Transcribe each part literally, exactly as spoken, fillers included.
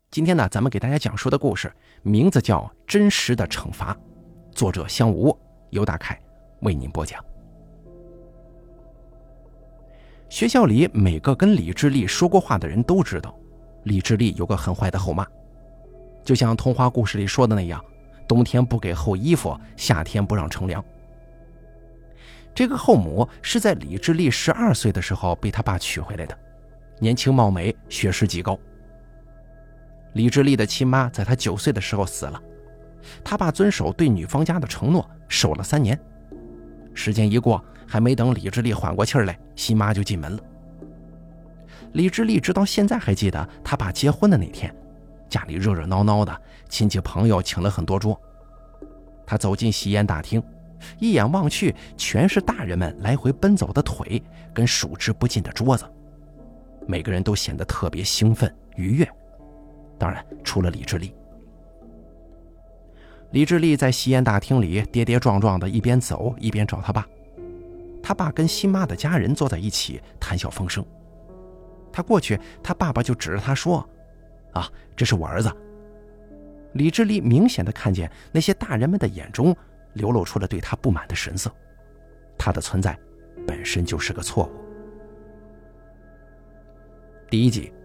今天呢，咱们给大家讲述的故事名字叫《真实的惩罚》，作者香吴，由大凯为您播讲。学校里每个跟李智利说过话的人都知道，李智利有个很坏的后妈，就像童话故事里说的那样，冬天不给厚衣服，夏天不让乘凉。这个后母是在李智利十二岁的时候被他爸娶回来的，年轻貌美，学识极高。李智利的亲妈在他九岁的时候死了，他爸遵守对女方家的承诺，守了三年。时间一过，还没等李智利缓过气来，新妈就进门了。李智利直到现在还记得他爸结婚的那天，家里热热闹闹的，亲戚朋友请了很多桌。他走进喜宴大厅，一眼望去，全是大人们来回奔走的腿跟数之不尽的桌子，每个人都显得特别兴奋愉悦。当然除了李智利。李智利在喜宴大厅里跌跌撞撞的一边走一边找他爸，他爸跟新妈的家人坐在一起谈笑风生。他过去，他爸爸就指着他说：啊，这是我儿子。李智利明显的看见那些大人们的眼中流露出了对他不满的神色，他的存在本身就是个错误。第一集，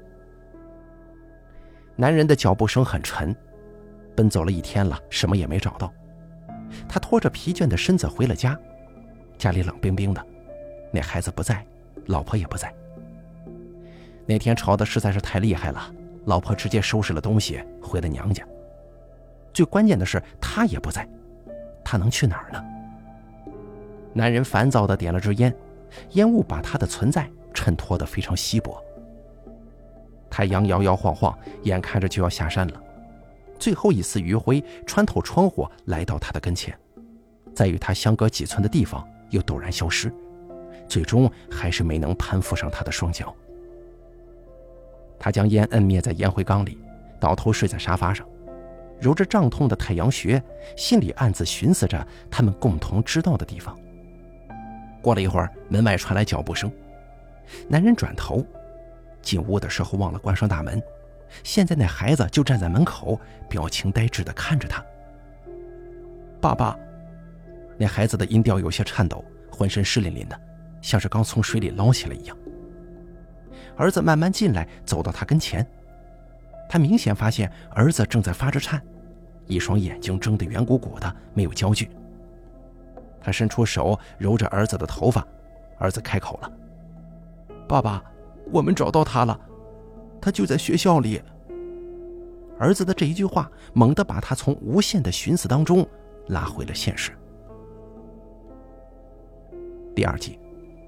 男人的脚步声很沉，奔走了一天了，什么也没找到。他拖着疲倦的身子回了家，家里冷冰冰的，那孩子不在，老婆也不在。那天吵得实在是太厉害了，老婆直接收拾了东西回了娘家。最关键的是他也不在，他能去哪儿呢？男人烦躁地点了支烟，烟雾把他的存在衬托得非常稀薄。太阳摇摇晃晃，眼看着就要下山了，最后一丝余晖穿透窗户来到他的跟前，在与他相隔几寸的地方又陡然消失，最终还是没能攀附上他的双脚。他将烟摁灭在烟灰缸里，倒头睡在沙发上，揉着胀痛的太阳穴，心里暗自寻思着他们共同知道的地方。过了一会儿，门外传来脚步声，男人转头，进屋的时候忘了关上大门，现在那孩子就站在门口，表情呆滞地看着他。爸爸。那孩子的音调有些颤抖，浑身湿淋淋的，像是刚从水里捞起来一样。儿子慢慢进来，走到他跟前，他明显发现儿子正在发着颤，一双眼睛睁得圆鼓鼓的，没有焦距。他伸出手揉着儿子的头发，儿子开口了：爸爸，我们找到他了，他就在学校里。儿子的这一句话猛地把他从无限的寻思当中拉回了现实。第二集，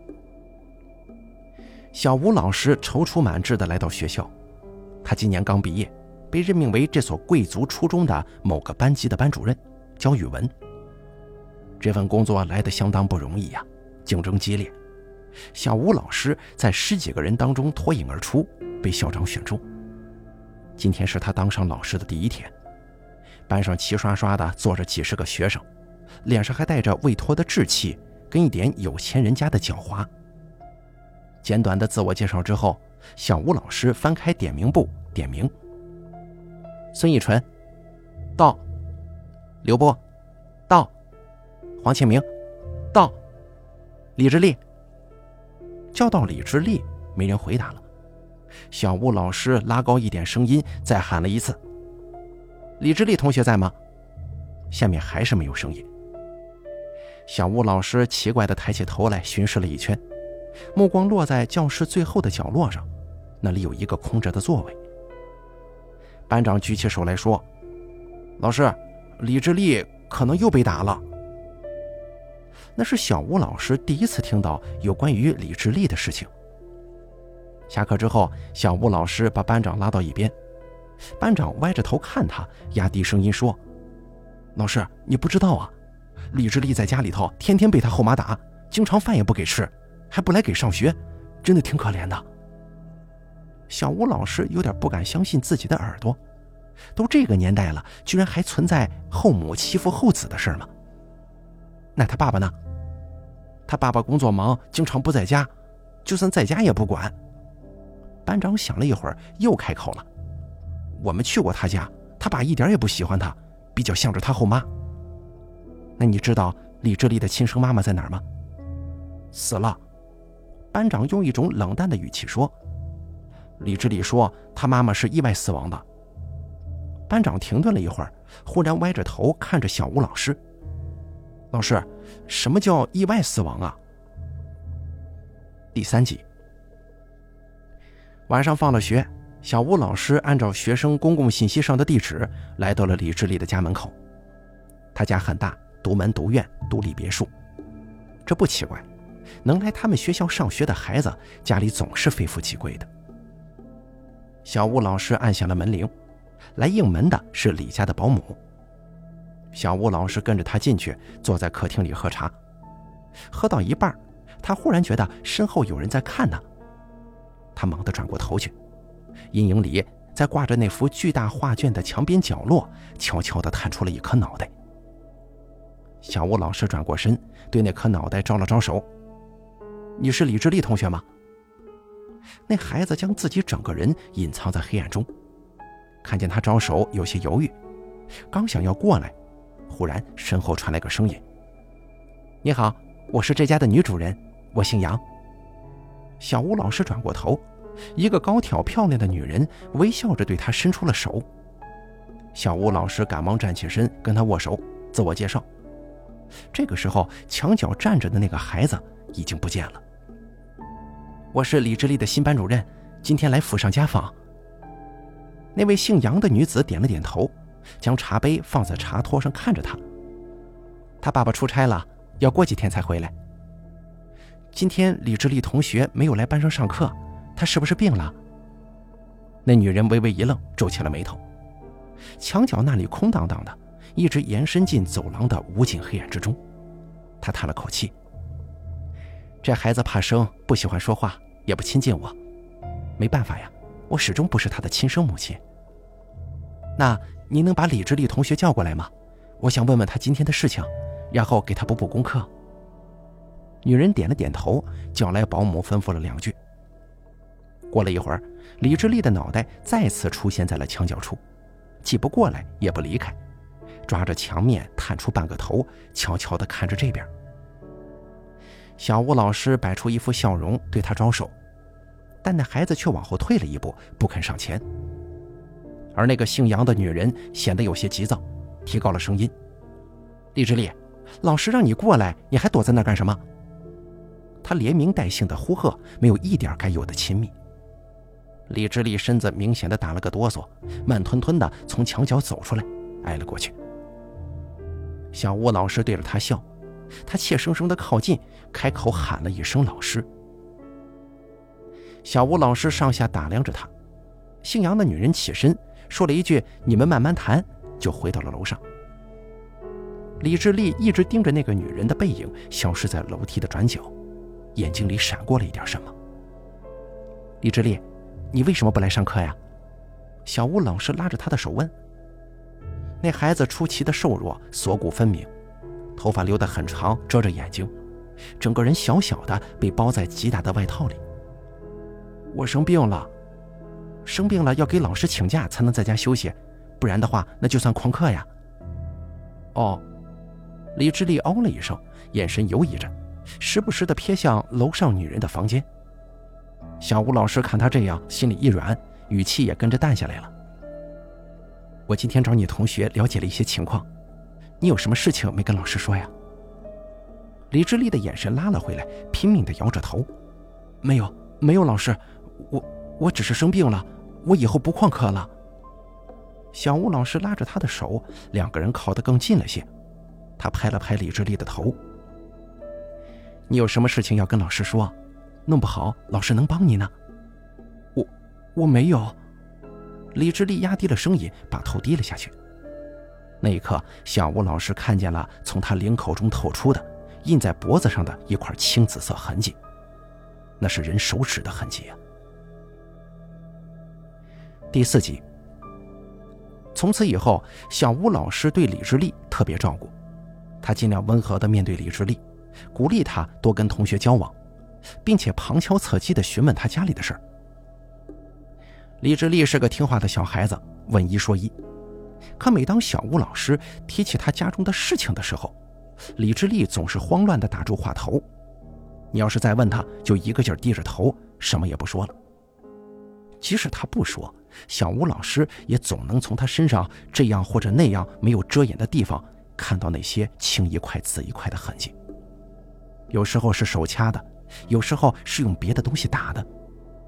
小吴老师踌躇满志地来到学校，他今年刚毕业，被任命为这所贵族初中的某个班级的班主任，教语文。这份工作来得相当不容易呀、啊，竞争激烈。小吴老师在十几个人当中脱颖而出，被校长选中。今天是他当上老师的第一天，班上齐刷刷的坐着几十个学生，脸上还带着未脱的稚气跟一点有钱人家的狡猾。简短的自我介绍之后，小吴老师翻开点名簿点名：孙艺纯到，刘波到，黄庆明到，李智利。叫到李智利，没人回答了。小吴老师拉高一点声音，再喊了一次：李智利同学在吗？下面还是没有声音。小吴老师奇怪地抬起头来巡视了一圈，目光落在教室最后的角落上，那里有一个空着的座位。班长举起手来说：老师，李智利可能又被打了。那是小吴老师第一次听到有关于李智利的事情。下课之后，小吴老师把班长拉到一边，班长歪着头看他，压低声音说：老师，你不知道啊，李智利在家里头天天被他后妈打，经常饭也不给吃，还不来给上学，真的挺可怜的。小吴老师有点不敢相信自己的耳朵，都这个年代了，居然还存在后母欺负后子的事吗？那他爸爸呢？他爸爸工作忙，经常不在家，就算在家也不管。班长想了一会儿，又开口了： 我们去过他家，他爸一点也不喜欢他，比较向着他后妈。那你知道李志丽的亲生妈妈在哪儿吗？死了。班长用一种冷淡的语气说。李志丽说他妈妈是意外死亡的。班长停顿了一会儿，忽然歪着头看着小吴老师。老师，什么叫意外死亡啊？第三集。晚上放了学，小吴老师按照学生公共信息上的地址来到了李志丽的家门口。他家很大，独门独院，独立别墅。这不奇怪，能来他们学校上学的孩子家里总是非富即贵的。小吴老师按响了门铃，来应门的是李家的保姆。小吴老师跟着他进去，坐在客厅里喝茶。喝到一半，他忽然觉得身后有人在看他。他猛地转过头去，阴影里在挂着那幅巨大画卷的墙边角落悄悄地探出了一颗脑袋。小吴老师转过身，对那颗脑袋招了招手。你是李志丽同学吗？那孩子将自己整个人隐藏在黑暗中，看见他招手有些犹豫，刚想要过来，忽然身后传来个声音。你好，我是这家的女主人，我姓杨。小吴老师转过头，一个高挑漂亮的女人微笑着对他伸出了手。小吴老师赶忙站起身跟他握手，自我介绍。这个时候墙角站着的那个孩子已经不见了。我是李志丽的新班主任，今天来府上家访。那位姓杨的女子点了点头，将茶杯放在茶托上看着他。他爸爸出差了，要过几天才回来。今天李志丽同学没有来班上上课，她是不是病了？那女人微微一愣，皱起了眉头。墙角那里空荡荡的，一直延伸进走廊的无尽黑暗之中。她叹了口气，这孩子怕生，不喜欢说话，也不亲近我。没办法呀，我始终不是他的亲生母亲。那您能把李志丽同学叫过来吗？我想问问他今天的事情，然后给他补补功课。女人点了点头，叫来保姆吩咐了两句。过了一会儿，李志丽的脑袋再次出现在了墙角处，既不过来也不离开，抓着墙面探出半个头，悄悄地看着这边。小吴老师摆出一副笑容对他招手，但那孩子却往后退了一步，不肯上前。而那个姓杨的女人显得有些急躁，提高了声音：李志丽，老师让你过来，你还躲在那干什么？他连名带姓的呼喝，没有一点该有的亲密。李志丽身子明显的打了个哆嗦，慢吞吞的从墙角走出来，挨了过去。小吴老师对着他笑，他怯生生的靠近，开口喊了一声老师。小吴老师上下打量着他，姓杨的女人起身说了一句你们慢慢谈，就回到了楼上。李志丽一直盯着那个女人的背影消失在楼梯的转角，眼睛里闪过了一点什么。李志丽，你为什么不来上课呀？小吴老师拉着他的手问。那孩子出奇的瘦弱，锁骨分明，头发留得很长，遮着眼睛，整个人小小的被包在极大的外套里。我生病了，生病了要给老师请假才能在家休息，不然的话那就算旷课呀。哦，李志丽哦了一声，眼神游移着，时不时地瞥向楼上女人的房间。小吴老师看他这样，心里一软，语气也跟着淡下来了。我今天找你同学了解了一些情况，你有什么事情没跟老师说呀？李志丽的眼神拉了回来，拼命地摇着头。没有，没有老师，我我只是生病了，我以后不旷课了。小吴老师拉着他的手，两个人靠得更近了些。他拍了拍李志丽的头。你有什么事情要跟老师说？弄不好老师能帮你呢。我我没有。李志丽压低了声音，把头低了下去。那一刻，小吴老师看见了从他领口中透出的印在脖子上的一块青紫色痕迹，那是人手指的痕迹啊。第四集。从此以后，小吴老师对李志丽特别照顾，他尽量温和地面对李志丽，鼓励他多跟同学交往，并且旁敲侧击地询问他家里的事儿。李志丽是个听话的小孩子， 问一说一。可每当小吴老师提起他家中的事情的时候，李志利总是慌乱地打住话头。你要是再问他，就一个劲儿低着头，什么也不说了。即使他不说，小吴老师也总能从他身上这样或者那样没有遮掩的地方看到那些青一块紫一块的痕迹。有时候是手掐的，有时候是用别的东西打的。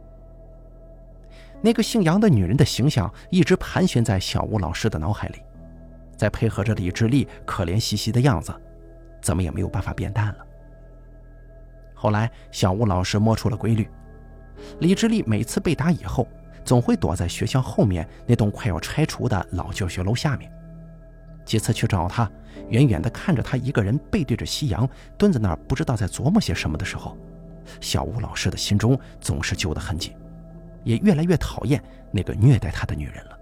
那个姓杨的女人的形象一直盘旋在小吴老师的脑海里，再配合着李志利可怜兮兮的样子，怎么也没有办法变淡了。后来小吴老师摸出了规律，李志利每次被打以后，总会躲在学校后面那栋快要拆除的老教学楼下面。几次去找他，远远地看着他一个人背对着夕阳蹲在那儿，不知道在琢磨些什么的时候，小吴老师的心中总是揪得很紧，也越来越讨厌那个虐待他的女人了。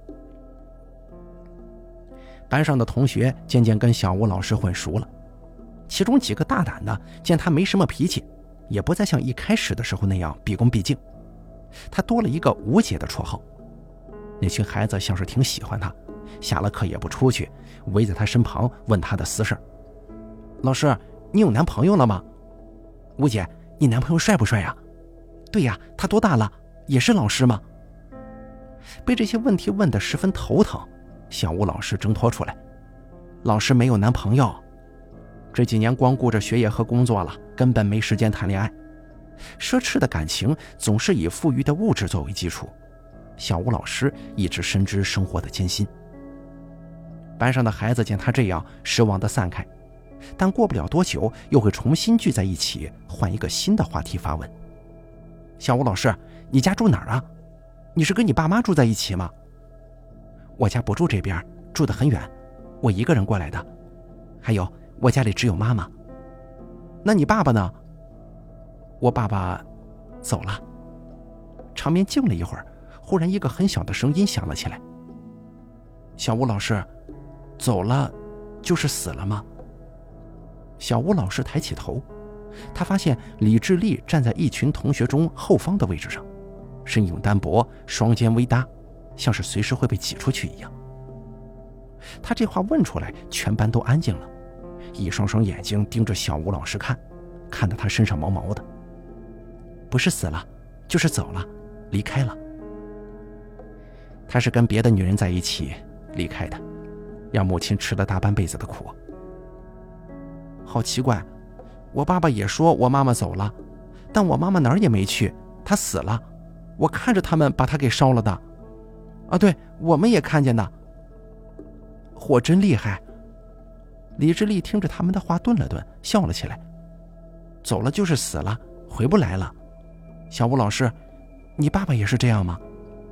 班上的同学渐渐跟小吴老师混熟了，其中几个大胆的见他没什么脾气，也不再像一开始的时候那样毕恭毕敬，他多了一个吴姐的绰号。那群孩子像是挺喜欢他，下了课也不出去，围在他身旁问他的私事。老师，你有男朋友了吗？吴姐，你男朋友帅不帅呀？对呀，他多大了？也是老师吗？被这些问题问得十分头疼，小吴老师挣脱出来，老师没有男朋友，这几年光顾着学业和工作了，根本没时间谈恋爱。奢侈的感情总是以富裕的物质作为基础，小吴老师一直深知生活的艰辛。班上的孩子见他这样，失望地散开，但过不了多久又会重新聚在一起，换一个新的话题发问。小吴老师，你家住哪儿啊？你是跟你爸妈住在一起吗？我家不住这边，住得很远，我一个人过来的。还有，我家里只有妈妈。那你爸爸呢？我爸爸走了。场面静了一会儿，忽然一个很小的声音响了起来。小吴老师，走了就是死了吗？小吴老师抬起头，他发现李志利站在一群同学中后方的位置上，身影单薄，双肩微搭，像是随时会被挤出去一样。他这话问出来，全班都安静了，一双双眼睛盯着小吴老师看，看得他身上毛毛的。不是死了，就是走了，离开了。他是跟别的女人在一起离开的，让母亲吃了大半辈子的苦。好奇怪，我爸爸也说我妈妈走了，但我妈妈哪儿也没去，她死了，我看着他们把她给烧了的。啊，对，我们也看见的。火真厉害。李志利听着他们的话顿了顿，笑了起来。走了就是死了，回不来了。小吴老师，你爸爸也是这样吗？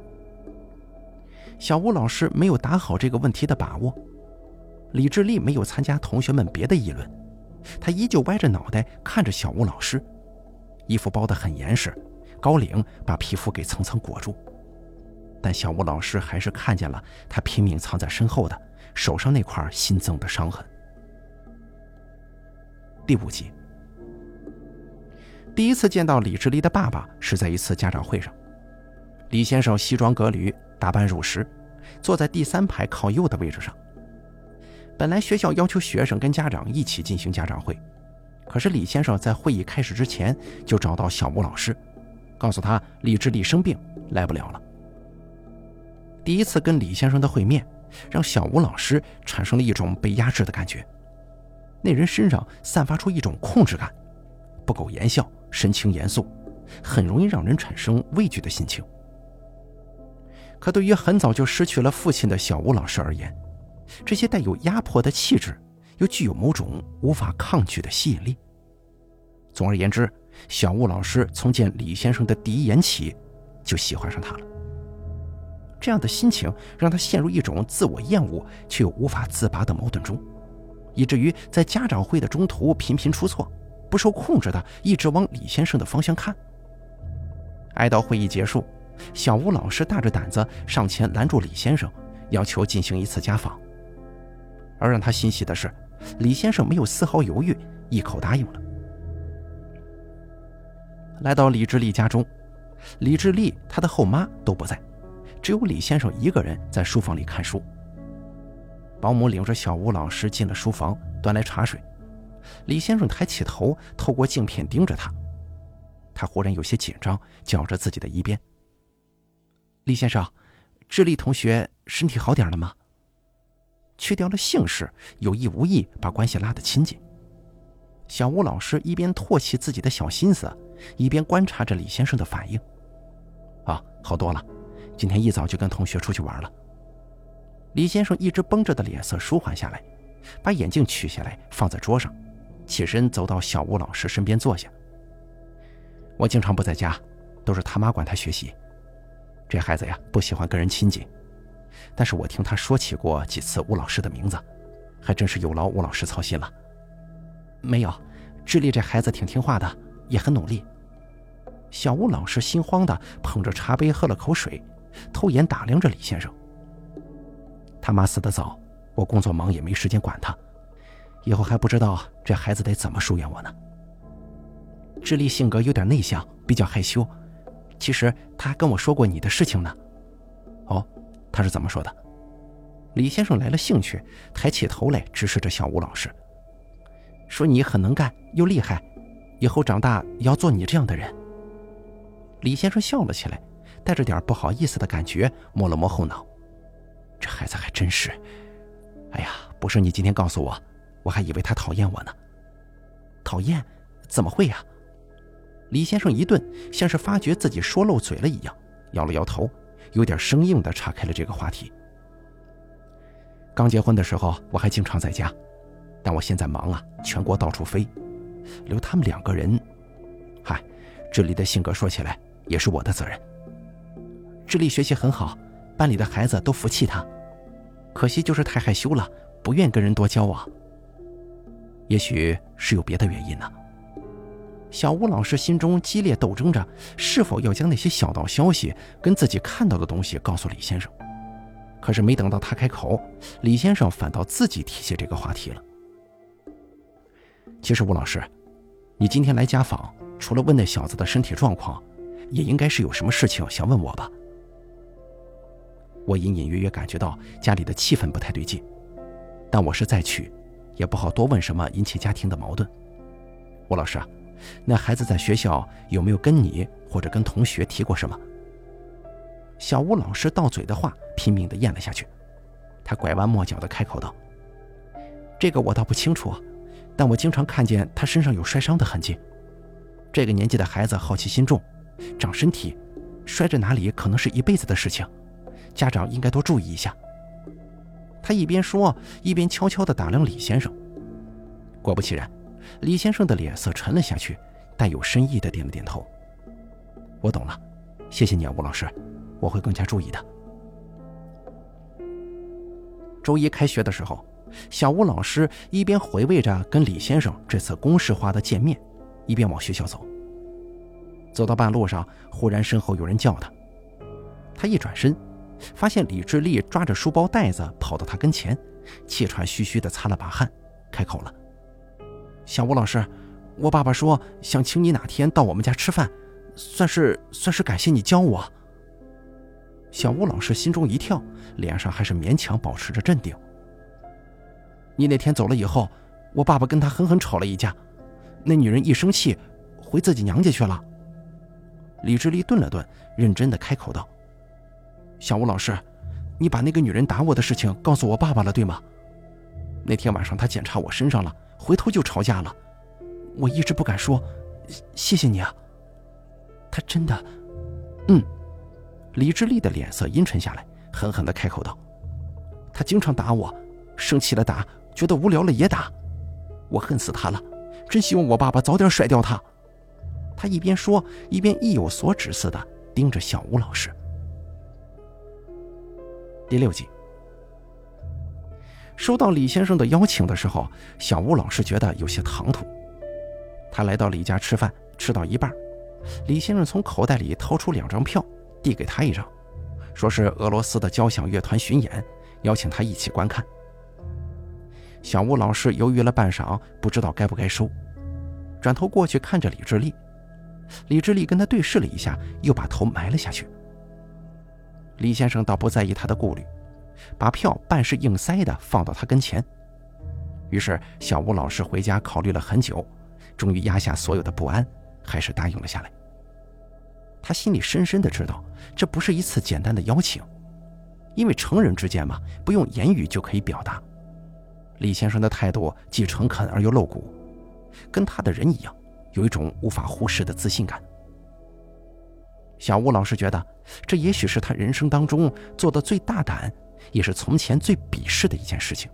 小吴老师没有打好这个问题的把握。李志利没有参加同学们别的议论，他依旧歪着脑袋看着小吴老师，衣服包得很严实，高领把皮肤给层层裹住。但小吴老师还是看见了他拼命藏在身后的手上那块新增的伤痕。第五集，第一次见到李志利的爸爸是在一次家长会上。李先生西装革履，打扮入时，坐在第三排靠右的位置上。本来学校要求学生跟家长一起进行家长会，可是李先生在会议开始之前就找到小吴老师，告诉他李志利生病来不了了。第一次跟李先生的会面让小吴老师产生了一种被压制的感觉，那人身上散发出一种控制感，不苟言笑，神情严肃，很容易让人产生畏惧的心情。可对于很早就失去了父亲的小吴老师而言，这些带有压迫的气质又具有某种无法抗拒的吸引力。总而言之，小吴老师从见李先生的第一眼起就喜欢上他了。这样的心情让他陷入一种自我厌恶却又无法自拔的矛盾中，以至于在家长会的中途频频出错，不受控制的一直往李先生的方向看。挨到会议结束，小吴老师大着胆子上前拦住李先生，要求进行一次家访。而让他欣喜的是，李先生没有丝毫犹豫，一口答应了。来到李志利家中，李志利他的后妈都不在， 只有李先生一个人在书房里看书。保姆领着小吴老师进了书房，端来茶水。李先生抬起头，透过镜片盯着他。他忽然有些紧张，绞着自己的衣边。李先生，智利同学身体好点了吗？去掉了姓氏，有意无意把关系拉得亲近。小吴老师一边唾弃自己的小心思，一边观察着李先生的反应。啊，好多了，今天一早就跟同学出去玩了。李先生一直绷着的脸色舒缓下来，把眼镜取下来放在桌上，起身走到小吴老师身边坐下。我经常不在家，都是他妈管他学习。这孩子呀，不喜欢跟人亲近，但是我听他说起过几次吴老师的名字，还真是有劳吴老师操心了。没有，智利这孩子挺听话的，也很努力。小吴老师心慌地捧着茶杯喝了口水，偷眼打量着李先生。他妈死得早，我工作忙也没时间管他，以后还不知道这孩子得怎么疏远我呢。智利性格有点内向，比较害羞，其实他还跟我说过你的事情呢。哦，他是怎么说的？李先生来了兴趣，抬起头来直视着小吴老师，说你很能干又厉害，以后长大要做你这样的人。李先生笑了起来，带着点不好意思的感觉，摸了摸后脑。这孩子还真是，哎呀，不是你今天告诉我，我还以为他讨厌我呢。讨厌？怎么会呀？李先生一顿，像是发觉自己说漏嘴了一样，摇了摇头，有点生硬地岔开了这个话题。刚结婚的时候我还经常在家，但我现在忙啊，全国到处飞，留他们两个人，嗨，智利的性格说起来也是我的责任。智利学习很好，班里的孩子都服气他，可惜就是太害羞了，不愿跟人多交往。也许是有别的原因呢。小吴老师心中激烈斗争着，是否要将那些小道消息跟自己看到的东西告诉李先生。可是没等到他开口，李先生反倒自己提起这个话题了。其实吴老师，你今天来家访，除了问那小子的身体状况，也应该是有什么事情想问我吧？我隐隐约约感觉到家里的气氛不太对劲，但我是再去，也不好多问什么引起家庭的矛盾。吴老师啊，那孩子在学校有没有跟你或者跟同学提过什么？小吴老师到嘴的话拼命地咽了下去，他拐弯抹角地开口道：这个我倒不清楚，但我经常看见他身上有摔伤的痕迹。这个年纪的孩子好奇心重，长身体，摔着哪里可能是一辈子的事情，家长应该多注意一下。他一边说，一边悄悄地打量李先生。果不其然，李先生的脸色沉了下去，带有深意地点了点头。我懂了，谢谢你啊，吴老师，我会更加注意的。周一开学的时候，小吴老师一边回味着跟李先生这次公式化的见面，一边往学校走。走到半路上，忽然身后有人叫他，他一转身，发现李志利抓着书包袋子跑到他跟前，气喘吁吁地擦了把汗，开口了：小吴老师，我爸爸说想请你哪天到我们家吃饭，算是算是感谢你教我。小吴老师心中一跳，脸上还是勉强保持着镇定。你那天走了以后，我爸爸跟他狠狠吵了一架，那女人一生气回自己娘家去了。李志利顿了顿，认真地开口道：小吴老师，你把那个女人打我的事情告诉我爸爸了，对吗？那天晚上他检查我身上了，回头就吵架了，我一直不敢说，谢谢你啊。他真的……嗯。李志利的脸色阴沉下来，狠狠地开口道：他经常打我，生气了打，觉得无聊了也打，我恨死他了，真希望我爸爸早点甩掉他。他一边说，一边意有所指似的盯着小吴老师。第六集，收到李先生的邀请的时候，小吴老师觉得有些唐突。他来到李家吃饭，吃到一半，李先生从口袋里掏出两张票，递给他一张，说是俄罗斯的交响乐团巡演，邀请他一起观看。小吴老师犹豫了半晌，不知道该不该收，转头过去看着李志利。李志利跟他对视了一下，又把头埋了下去。 李先生倒不在意他的顾虑，把票半是硬塞的放到他跟前。于是小吴老师回家考虑了很久，终于压下所有的不安，还是答应了下来。他心里深深的知道，这不是一次简单的邀请，因为成人之间嘛，不用言语就可以表达。李先生的态度既诚恳而又露骨，跟他的人一样，有一种无法忽视的自信感。小吴老师觉得，这也许是他人生当中做的最大胆，也是从前最鄙视的一件事情。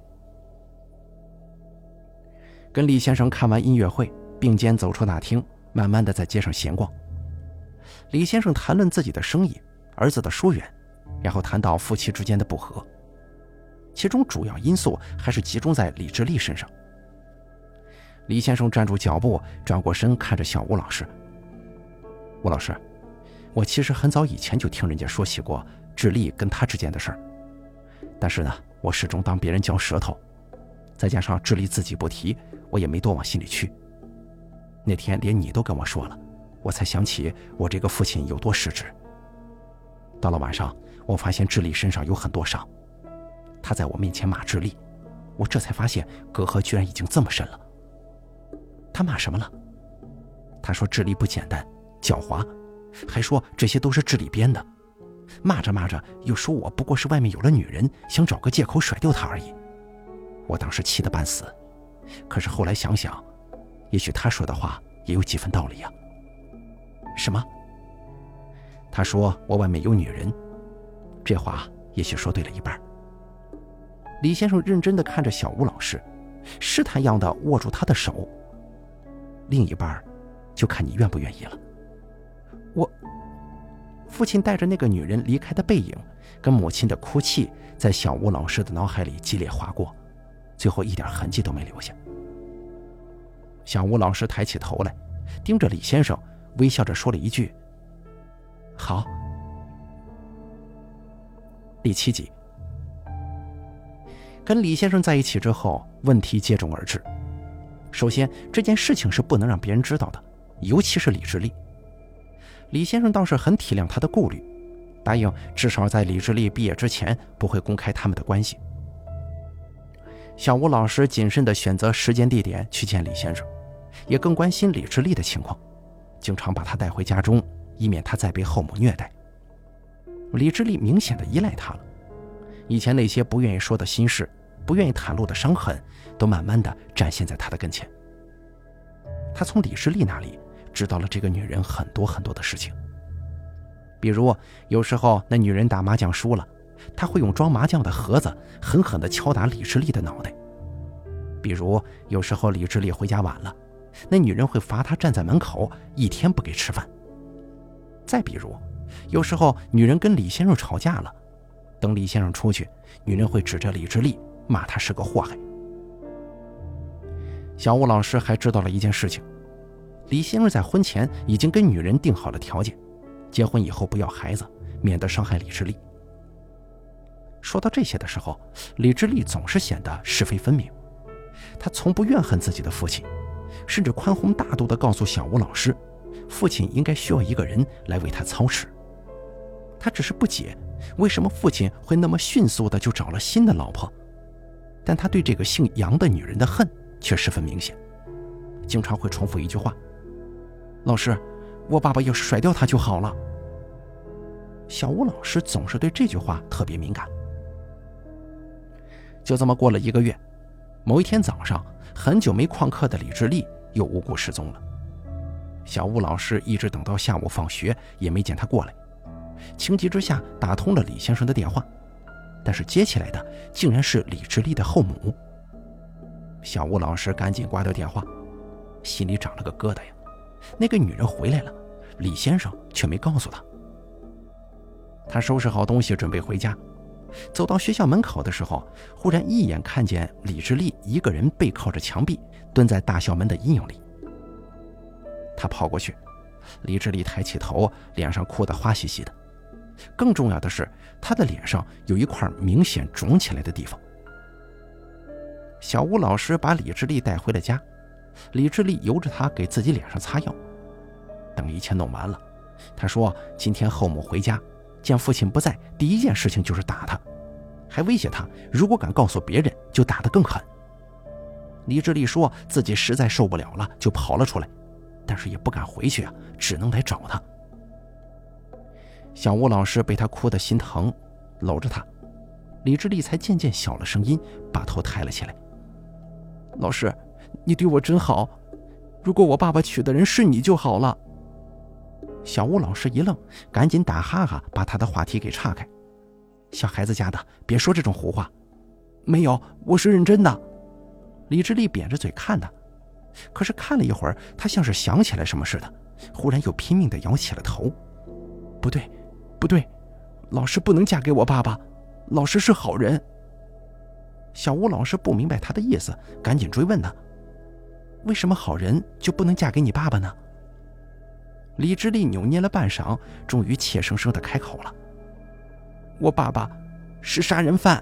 跟李先生看完音乐会，并肩走出大厅，慢慢的在街上闲逛。李先生谈论自己的生意，儿子的疏远，然后谈到夫妻之间的不和，其中主要因素还是集中在李志利身上。李先生站住脚步，转过身看着小吴老师：“吴老师，我其实很早以前就听人家说起过志利跟他之间的事儿，但是呢，我始终当别人嚼舌头，再加上志利自己不提，我也没多往心里去。那天连你都跟我说了，我才想起我这个父亲有多失职。到了晚上，我发现志利身上有很多伤，他在我面前骂志利，我这才发现隔阂居然已经这么深了。他骂什么了？他说志利不简单，狡猾，还说这些都是志利编的。骂着骂着又说我不过是外面有了女人，想找个借口甩掉他而已。我当时气得半死，可是后来想想，也许他说的话也有几分道理啊。什么？他说我外面有女人，这话也许说对了一半。李先生认真地看着小吴老师，试探样的握住他的手，另一半就看你愿不愿意了。我父亲带着那个女人离开的背影，跟母亲的哭泣，在小吴老师的脑海里激烈划过，最后一点痕迹都没留下。小吴老师抬起头来，盯着李先生，微笑着说了一句：“好。”第七集，跟李先生在一起之后，问题接踵而至。首先，这件事情是不能让别人知道的，尤其是李志利。李先生倒是很体谅他的顾虑，答应至少在李志利毕业之前不会公开他们的关系。小吴老师谨慎地选择时间地点去见李先生，也更关心李志利的情况，经常把他带回家中，以免他再被后母虐待。李志利明显地依赖他了，以前那些不愿意说的心事，不愿意袒露的伤痕，都慢慢地展现在他的跟前。他从李志利那里知道了这个女人很多很多的事情，比如有时候那女人打麻将输了，他会用装麻将的盒子狠狠地敲打李志利的脑袋；比如有时候李志利回家晚了，那女人会罚他站在门口一天不给吃饭；再比如有时候女人跟李先生吵架了，等李先生出去，女人会指着李志利骂他是个祸害。小吴老师还知道了一件事情，李先生在婚前已经跟女人定好了条件，结婚以后不要孩子，免得伤害李志利。说到这些的时候，李志利总是显得是非分明，他从不怨恨自己的父亲，甚至宽宏大度地告诉小吴老师，父亲应该需要一个人来为他操持。他只是不解，为什么父亲会那么迅速地就找了新的老婆，但他对这个姓杨的女人的恨却十分明显，经常会重复一句话：“老师，我爸爸要是甩掉他就好了。”小吴老师总是对这句话特别敏感。就这么过了一个月，某一天早上，很久没旷课的李志利又无故失踪了。小吴老师一直等到下午放学也没见他过来，情急之下打通了李先生的电话，但是接起来的竟然是李志利的后母。小吴老师赶紧挂掉电话，心里长了个疙瘩呀，那个女人回来了，李先生却没告诉他。他收拾好东西准备回家，走到学校门口的时候，忽然一眼看见李志利一个人背靠着墙壁，蹲在大校门的阴影里。他跑过去，李志利抬起头，脸上哭得花兮兮的，更重要的是，他的脸上有一块明显肿起来的地方。小吴老师把李志利带回了家，李志利由着他给自己脸上擦药。等一切弄完了，他说今天后母回家，自己见父亲不在，第一件事情就是打他，还威胁他如果敢告诉别人就打得更狠。李志利说自己实在受不了了，就跑了出来，但是也不敢回去啊，只能来找他。小吴老师被他哭得心疼，搂着他，李志利才渐渐小了声音，把头抬了起来。老师，你对我真好，如果我爸爸娶的人是你就好了。小吴老师一愣，赶紧打哈哈把他的话题给岔开。小孩子家的，别说这种胡话。没有，我是认真的。李志利扁着嘴看他，可是看了一会儿，他像是想起来什么似的，忽然又拼命地摇起了头。不对，不对，老师不能嫁给我爸爸，老师是好人。小吴老师不明白他的意思，赶紧追问他，为什么好人就不能嫁给你爸爸呢？李志利扭捏了半晌，终于怯生生地开口了，我爸爸是杀人犯。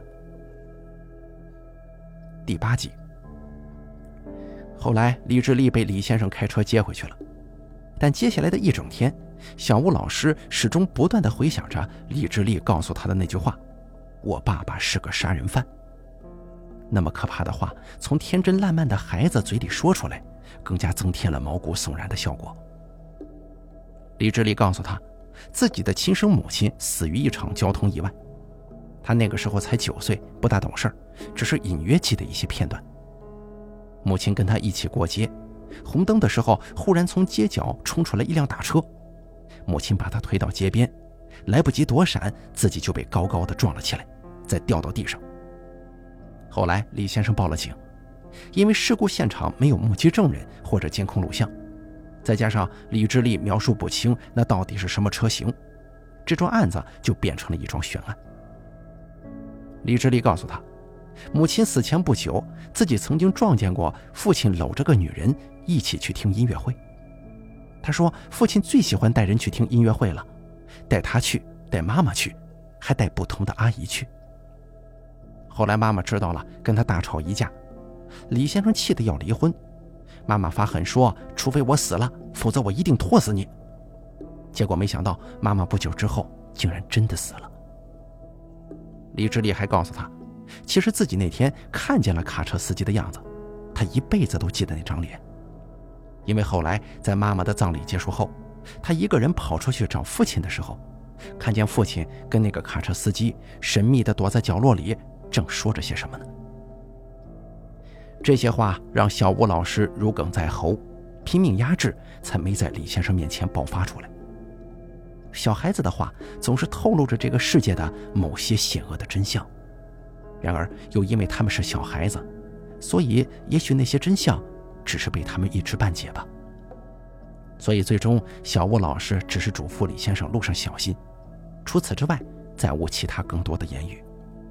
第八集。后来李志利被李先生开车接回去了，但接下来的一整天，小吴老师始终不断地回想着李志利告诉他的那句话，我爸爸是个杀人犯。那么可怕的话从天真烂漫的孩子嘴里说出来，更加增添了毛骨悚然的效果。李志利告诉他，自己的亲生母亲死于一场交通意外，他那个时候才九岁，不大懂事，只是隐约记得一些片段。母亲跟他一起过街，红灯的时候忽然从街角冲出来一辆大车，母亲把他推到街边，来不及躲闪，自己就被高高的撞了起来，再掉到地上。后来李先生报了警，因为事故现场没有目击证人或者监控录像，再加上李志利描述不清那到底是什么车型，这桩案子就变成了一桩悬案。李志利告诉他，母亲死前不久，自己曾经撞见过父亲搂着个女人一起去听音乐会。他说父亲最喜欢带人去听音乐会了，带他去，带妈妈去，还带不同的阿姨去。后来妈妈知道了，跟他大吵一架，李先生气得要离婚，妈妈发狠说除非我死了，否则我一定拖死你。结果没想到妈妈不久之后竟然真的死了。李志利还告诉他，其实自己那天看见了卡车司机的样子，他一辈子都记得那张脸。因为后来在妈妈的葬礼结束后，他一个人跑出去找父亲的时候，看见父亲跟那个卡车司机神秘地躲在角落里，正说着些什么呢。这些话让小吴老师如鲠在喉，拼命压制，才没在李先生面前爆发出来。小孩子的话总是透露着这个世界的某些险恶的真相，然而又因为他们是小孩子，所以也许那些真相只是被他们一知半解吧。所以最终小吴老师只是嘱咐李先生路上小心，除此之外再无其他更多的言语。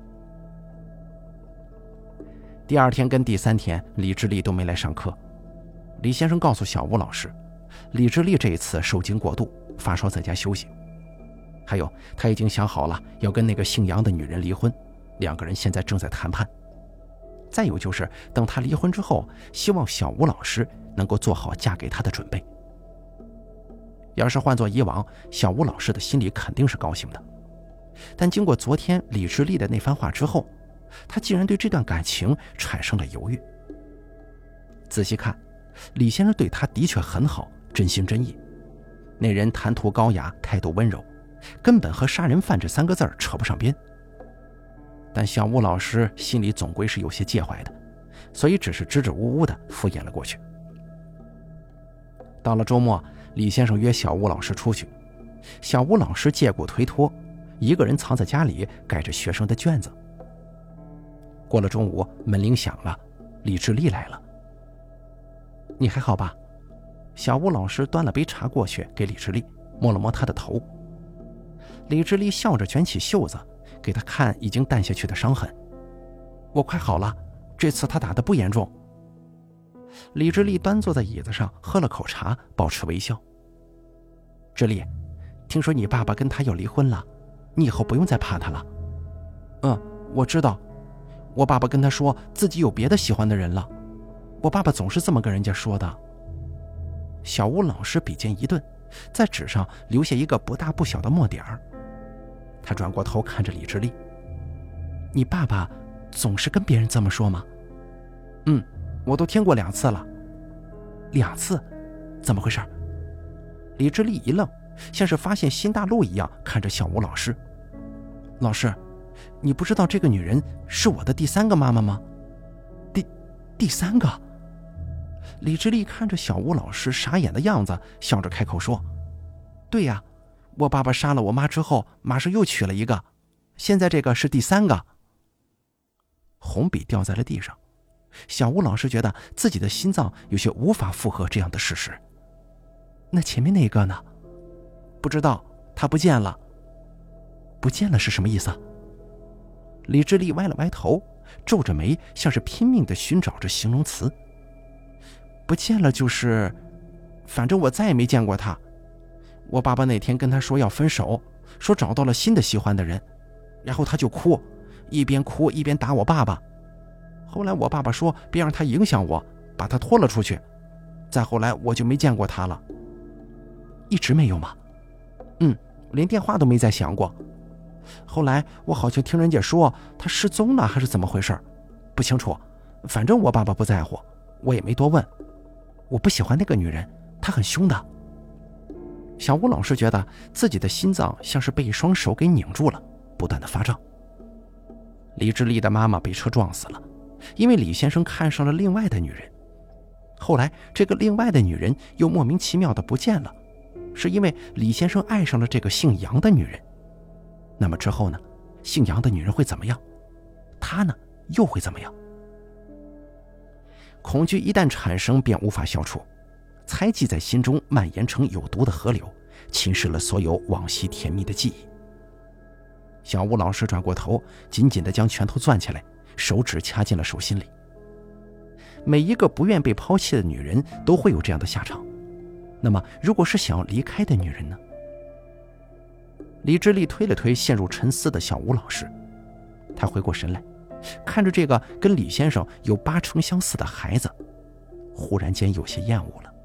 第二天跟第三天李志利都没来上课，李先生告诉小吴老师，李志利这一次受惊过度，发烧在家休息，还有他已经想好了要跟那个姓杨的女人离婚，两个人现在正在谈判。再有就是等他离婚之后，希望小吴老师能够做好嫁给他的准备。要是换作以往，小吴老师的心里肯定是高兴的，但经过昨天李志利的那番话之后，他竟然对这段感情产生了犹豫。仔细看，李先生对他的确很好，真心真意，那人谈吐高雅，态度温柔，根本和杀人犯这三个字扯不上边。但小吴老师心里总归是有些介怀的，所以只是支支吾吾的敷衍了过去。到了周末，李先生约小吴老师出去，小吴老师借故推脱，一个人藏在家里盖着学生的卷子。过了中午，门铃响了，李志利来了。你还好吧？小吴老师端了杯茶过去给李志利，摸了摸他的头。李志利笑着卷起袖子给他看已经淡下去的伤痕。我快好了，这次他打得不严重。李志利端坐在椅子上喝了口茶，保持微笑。志利，听说你爸爸跟他要离婚了，你以后不用再怕他了。嗯，我知道，我爸爸跟他说自己有别的喜欢的人了，我爸爸总是这么跟人家说的。小吴老师笔尖一顿，在纸上留下一个不大不小的墨点儿。 他转过头看着李志利：“你爸爸总是跟别人这么说吗？”“嗯，我都听过两次了。”“两次？怎么回事？”李志利一愣，像是发现新大陆一样看着小吴老师：“老师，你不知道这个女人是我的第三个妈妈吗？”“第第三个？”李志利看着小吴老师傻眼的样子，笑着开口说：“对呀，我爸爸杀了我妈之后，马上又娶了一个，现在这个是第三个。”红笔掉在了地上，小吴老师觉得自己的心脏有些无法负荷这样的事实。“那前面那个呢？”“不知道，他不见了。”“不见了是什么意思？”李志利歪了歪头，皱着眉，像是拼命地寻找着形容词。“不见了就是，反正我再也没见过他。我爸爸那天跟他说要分手，说找到了新的喜欢的人，然后他就哭，一边哭一边打我爸爸。后来我爸爸说别让他影响我，把他拖了出去。再后来我就没见过他了。”“一直没有吗？”“嗯，连电话都没再响过。后来我好像听人家说他失踪了还是怎么回事，不清楚，反正我爸爸不在乎，我也没多问。我不喜欢那个女人，她很凶的。”小吴老师觉得自己的心脏像是被一双手给拧住了，不断的发胀。李志利的妈妈被车撞死了，因为李先生看上了另外的女人。后来这个另外的女人又莫名其妙的不见了，是因为李先生爱上了这个姓杨的女人。那么之后呢？姓杨的女人会怎么样？他呢，又会怎么样？恐惧一旦产生便无法消除，猜忌在心中蔓延成有毒的河流，侵蚀了所有往昔甜蜜的记忆。小吴老师转过头，紧紧地将拳头攥起来，手指掐进了手心里。每一个不愿被抛弃的女人都会有这样的下场，那么如果是想要离开的女人呢？李志利推了推陷入沉思的小吴老师，他回过神来，看着这个跟李先生有八成相似的孩子，忽然间有些厌恶了。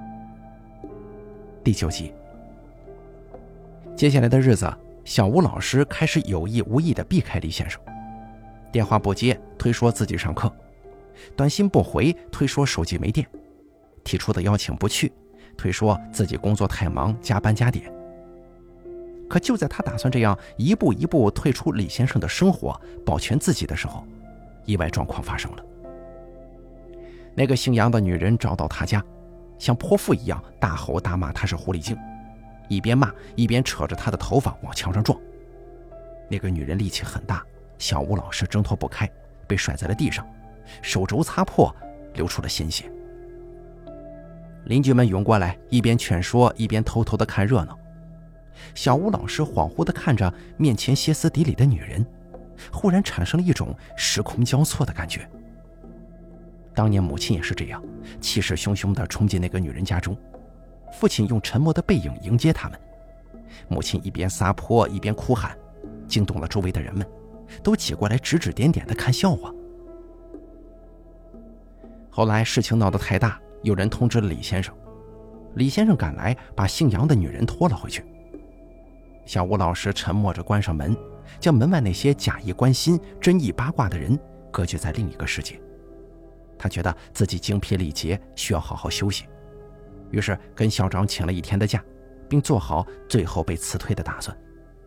第九集，接下来的日子，小吴老师开始有意无意地避开李先生，电话不接，推说自己上课；短信不回，推说手机没电；提出的邀请不去，推说自己工作太忙，加班加点。可就在他打算这样一步一步退出李先生的生活，保全自己的时候，意外状况发生了。那个姓杨的女人找到他家，像泼妇一样大吼大骂他是狐狸精，一边骂一边扯着他的头发往墙上撞。那个女人力气很大，小吴老师挣脱不开，被甩在了地上，手肘擦破，流出了鲜血。邻居们涌过来，一边劝说一边偷偷地看热闹。小吴老师恍惚地看着面前歇斯底里的女人，忽然产生了一种时空交错的感觉。当年母亲也是这样，气势汹汹地冲进那个女人家中，父亲用沉默的背影迎接他们。母亲一边撒泼一边哭喊，惊动了周围的人们，都挤过来指指点点地看笑话。后来事情闹得太大，有人通知了李先生，李先生赶来，把姓杨的女人拖了回去。小吴老师沉默着关上门，将门外那些假意关心、真意八卦的人隔绝在另一个世界。他觉得自己精疲力竭，需要好好休息，于是跟校长请了一天的假，并做好最后被辞退的打算。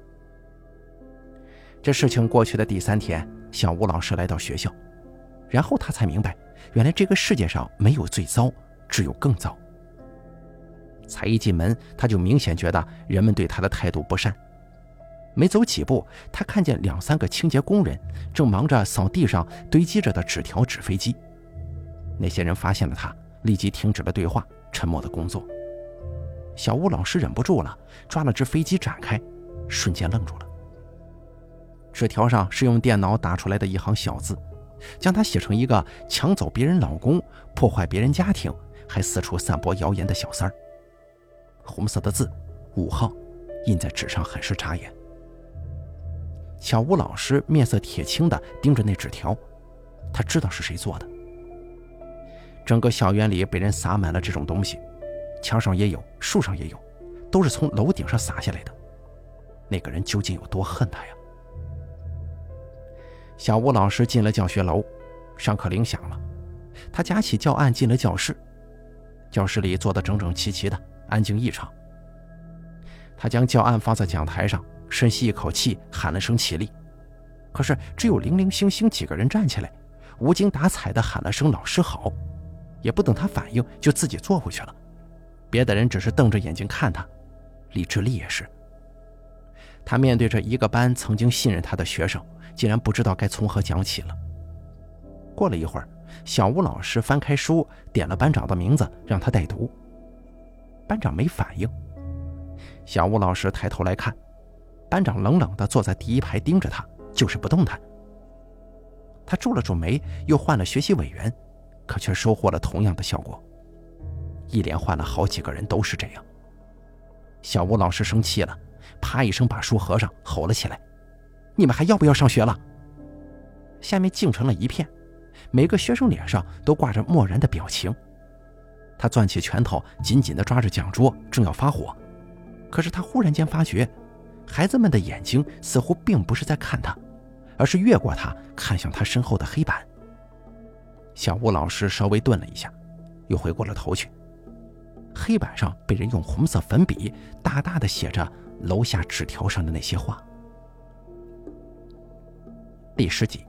这事情过去的第三天，小吴老师来到学校，然后他才明白，原来这个世界上没有最糟，只有更糟。才一进门，他就明显觉得人们对他的态度不善。没走几步，他看见两三个清洁工人正忙着扫地上堆积着的纸条纸飞机。那些人发现了他，立即停止了对话，沉默的工作。小吴老师忍不住了，抓了只飞机展开，瞬间愣住了。纸条上是用电脑打出来的一行小字，将他写成一个抢走别人老公、破坏别人家庭，还四处散播谣言的小三儿。红色的字五号印在纸上，很是扎眼。小吴老师面色铁青地盯着那纸条，他知道是谁做的。整个校园里被人撒满了这种东西，墙上也有，树上也有，都是从楼顶上撒下来的。 那个人究竟有多恨他呀。小吴老师进了教学楼，上课铃响了，他夹起教案进了教室。教室里坐得整整齐齐的，安静异常。他将教案放在讲台上，深吸一口气，喊了声起立。可是只有零零星星几个人站起来，无精打采地喊了声老师好，也不等他反应就自己坐回去了。别的人只是瞪着眼睛看他，李志利也是。他面对着一个班曾经信任他的学生，竟然不知道该从何讲起了。过了一会儿，小吴老师翻开书，点了班长的名字，让他代读。班长没反应。小吴老师抬头来看，班长冷冷地坐在第一排盯着他，就是不动弹。他皱了皱眉，又换了学习委员，可却收获了同样的效果。一连换了好几个人都是这样。小吴老师生气了，啪一声把书合上，吼了起来：“你们还要不要上学了？”下面静成了一片，每个学生脸上都挂着漠然的表情。他攥起拳头，紧紧地抓着讲桌，正要发火，可是他忽然间发觉，孩子们的眼睛似乎并不是在看他，而是越过他看向他身后的黑板。小吴老师稍微顿了一下，又回过了头去。黑板上被人用红色粉笔大大地写着楼下纸条上的那些话。第十集。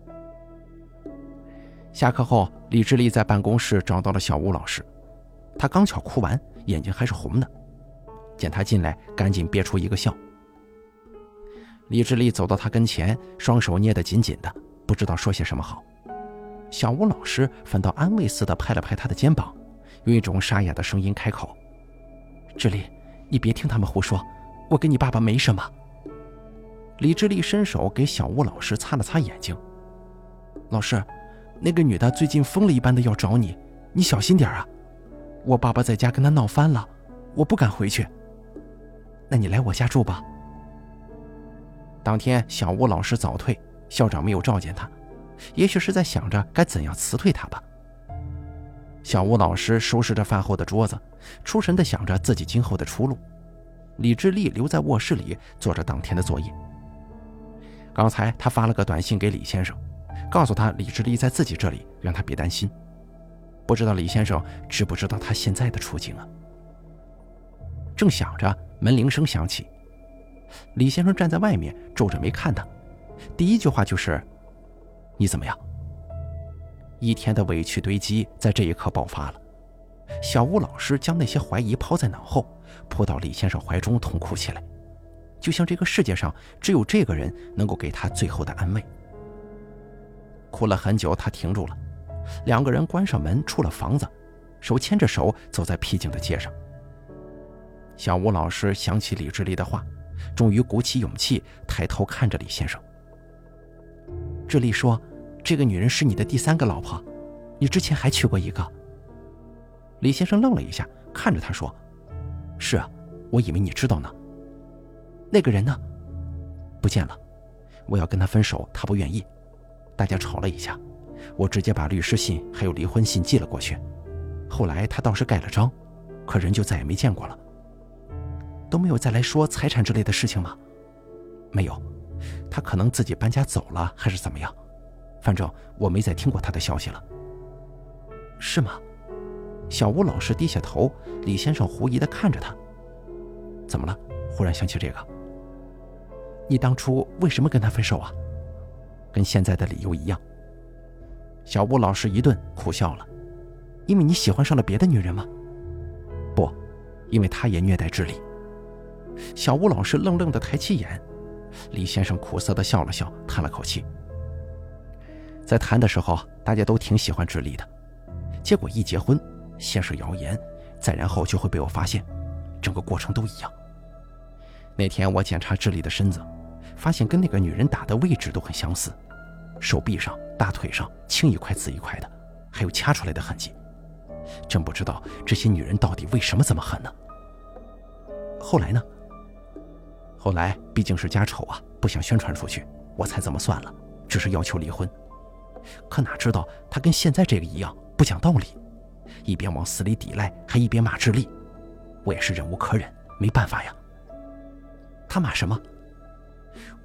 下课后，李志利在办公室找到了小吴老师，他刚巧哭完，眼睛还是红的。见他进来，赶紧憋出一个笑。李志利走到他跟前，双手捏得紧紧的，不知道说些什么好。小吴老师反倒安慰似的拍了拍他的肩膀，用一种沙哑的声音开口：“志利，你别听他们胡说，我跟你爸爸没什么。”李志利伸手给小吴老师擦了擦眼睛：“老师，那个女的最近疯了一般的要找你，你小心点啊！我爸爸在家跟她闹翻了，我不敢回去。那你来我家住吧。”当天小吴老师早退，校长没有召见他，也许是在想着该怎样辞退他吧。小吴老师收拾着饭后的桌子，出神地想着自己今后的出路。李志利留在卧室里做着当天的作业。刚才他发了个短信给李先生，告诉他李志利在自己这里，让他别担心。不知道李先生知不知道他现在的处境啊？正想着，门铃声响起。李先生站在外面，皱着眉看他，第一句话就是：“你怎么样？”一天的委屈堆积在这一刻爆发了。小吴老师将那些怀疑抛在脑后，扑到李先生怀中痛哭起来，就像这个世界上只有这个人能够给他最后的安慰。哭了很久，他停住了，两个人关上门，出了房子，手牵着手走在僻静的街上。小吴老师想起李志利的话，终于鼓起勇气抬头看着李先生。志利说，这个女人是你的第三个老婆，你之前还娶过一个。李先生愣了一下，看着他说：“是啊，我以为你知道呢。那个人呢？不见了，我要跟他分手，他不愿意，大家吵了一下，我直接把律师信还有离婚信寄了过去，后来他倒是盖了章，可人就再也没见过了。都没有再来说财产之类的事情吗？没有，他可能自己搬家走了，还是怎么样，反正我没再听过他的消息了。是吗？”小吴老师低下头，李先生狐疑地看着他。怎么了？忽然想起这个。你当初为什么跟他分手啊？跟现在的理由一样。小吴老师一顿苦笑了。因为你喜欢上了别的女人吗？不，因为他也虐待智力。小吴老师愣愣地抬起眼，李先生苦涩地笑了笑，叹了口气。在谈的时候，大家都挺喜欢智力的，结果一结婚，先是谣言，再然后就会被我发现，整个过程都一样。那天我检查智力的身子，发现跟那个女人打的位置都很相似，手臂上、大腿上青一块紫一块的，还有掐出来的痕迹。真不知道这些女人到底为什么这么狠呢？后来呢？后来毕竟是家丑啊，不想宣传出去，我才这么算了，只是要求离婚。可哪知道他跟现在这个一样，不讲道理，一边往死里抵赖，还一边骂智力。我也是忍无可忍，没办法呀。他骂什么？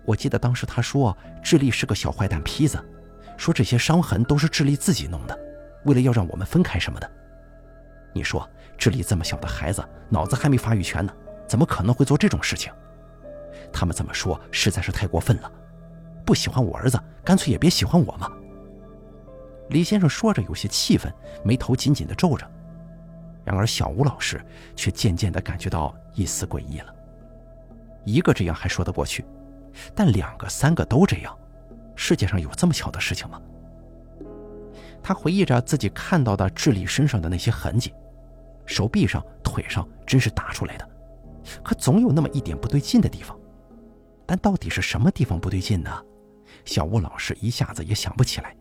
我记得当时他说智利是个小坏蛋坯子，说这些伤痕都是智利自己弄的，为了要让我们分开什么的。你说智利这么小的孩子，脑子还没发育全呢，怎么可能会做这种事情？他们这么说实在是太过分了，不喜欢我儿子，干脆也别喜欢我嘛。李先生说着有些气愤，眉头紧紧地皱着。然而小吴老师却渐渐地感觉到一丝诡异了。一个这样还说得过去，但两个三个都这样，世界上有这么巧的事情吗？他回忆着自己看到的智利身上的那些痕迹，手臂上腿上真是打出来的，可总有那么一点不对劲的地方。但到底是什么地方不对劲呢？小吴老师一下子也想不起来。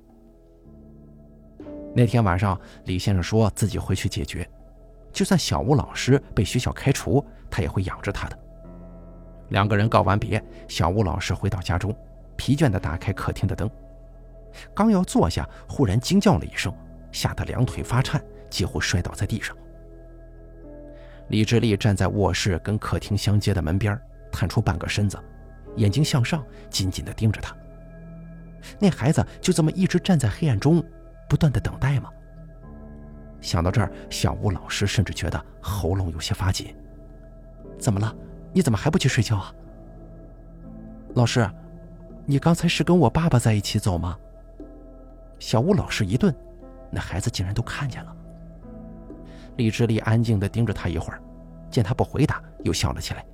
那天晚上李先生说自己会去解决，就算小吴老师被学校开除，他也会养着他的。两个人告完别，小吴老师回到家中，疲倦地打开客厅的灯，刚要坐下，忽然惊叫了一声，吓得两腿发颤，几乎摔倒在地上。李志利站在卧室跟客厅相接的门边，探出半个身子，眼睛向上，紧紧地盯着他。那孩子就这么一直站在黑暗中，不断地等待吗？想到这儿，小吴老师甚至觉得喉咙有些发紧。怎么了？你怎么还不去睡觉啊？老师，你刚才是跟我爸爸在一起走吗？小吴老师一顿，那孩子竟然都看见了。李志利安静地盯着他一会儿，见他不回答，又笑了起来。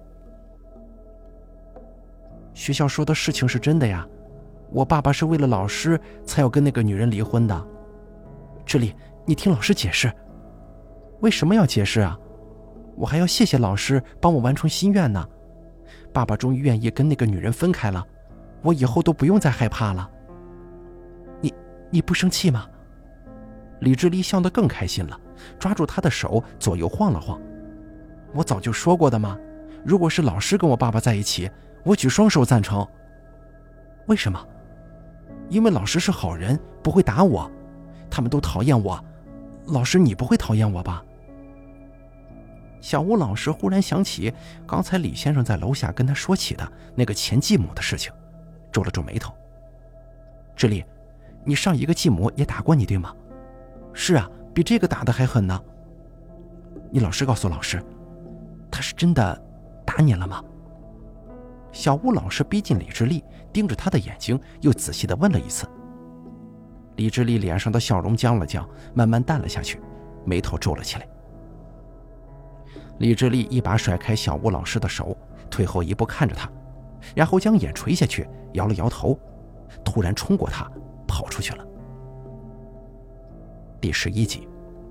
学校说的事情是真的呀，我爸爸是为了老师才要跟那个女人离婚的。志利，你听老师解释。为什么要解释啊？我还要谢谢老师帮我完成心愿呢。爸爸终于愿意跟那个女人分开了，我以后都不用再害怕了。你你不生气吗？李志利笑得更开心了，抓住他的手左右晃了晃。我早就说过的嘛，如果是老师跟我爸爸在一起，我举双手赞成。为什么？因为老师是好人，不会打我，他们都讨厌我。老师，你不会讨厌我吧？小吴老师忽然想起刚才李先生在楼下跟他说起的那个前继母的事情，皱了皱眉头。志利，你上一个继母也打过你对吗？是啊，比这个打的还狠呢。你老实告诉老师，他是真的打你了吗？小吴老师逼近李志利，盯着他的眼睛，又仔细地问了一次。李志利脸上的笑容僵了僵，慢慢淡了下去，眉头皱了起来。李志利一把甩开小吴老师的手，退后一步看着他，然后将眼垂下去，摇了摇头，突然冲过他，跑出去了。第十一集。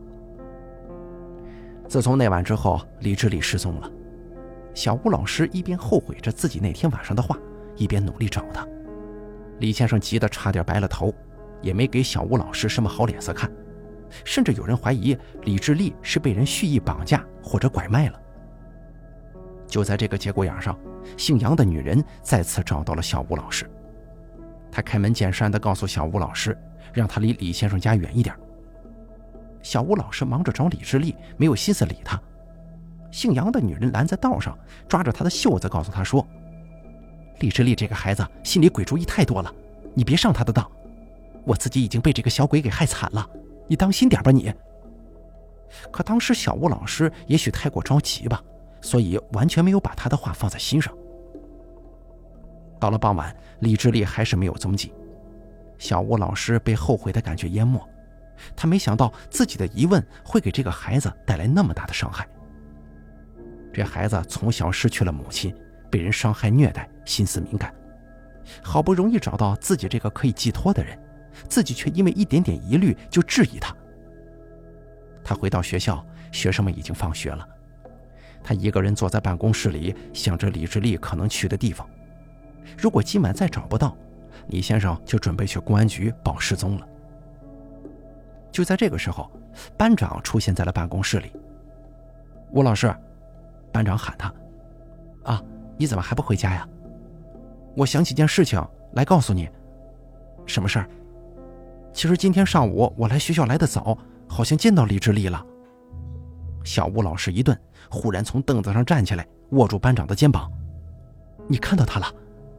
自从那晚之后，李志利失踪了。小吴老师一边后悔着自己那天晚上的话，一边努力找他。李先生急得差点白了头，也没给小吴老师什么好脸色看，甚至有人怀疑李志利是被人蓄意绑架或者拐卖了。就在这个节骨眼上，姓杨的女人再次找到了小吴老师。她开门见山地告诉小吴老师，让他离李先生家远一点。小吴老师忙着找李志利，没有心思理他。姓杨的女人拦在道上，抓着他的袖子告诉他说，李志利这个孩子心里鬼主意太多了，你别上他的当，我自己已经被这个小鬼给害惨了，你当心点吧你。可当时小吴老师也许太过着急吧，所以完全没有把他的话放在心上。到了傍晚，李志利还是没有踪迹，小吴老师被后悔的感觉淹没，他没想到自己的疑问会给这个孩子带来那么大的伤害。这孩子从小失去了母亲，被人伤害虐待，心思敏感，好不容易找到自己这个可以寄托的人，自己却因为一点点疑虑就质疑他。他回到学校，学生们已经放学了，他一个人坐在办公室里，想着李志利可能去的地方。如果今晚再找不到，李先生就准备去公安局报失踪了。就在这个时候，班长出现在了办公室里。吴老师，班长喊他。啊，你怎么还不回家呀？我想起件事情来告诉你。什么事儿？其实今天上午我来学校来得早，好像见到李志利了。小吴老师一顿，忽然从凳子上站起来，握住班长的肩膀。你看到他了？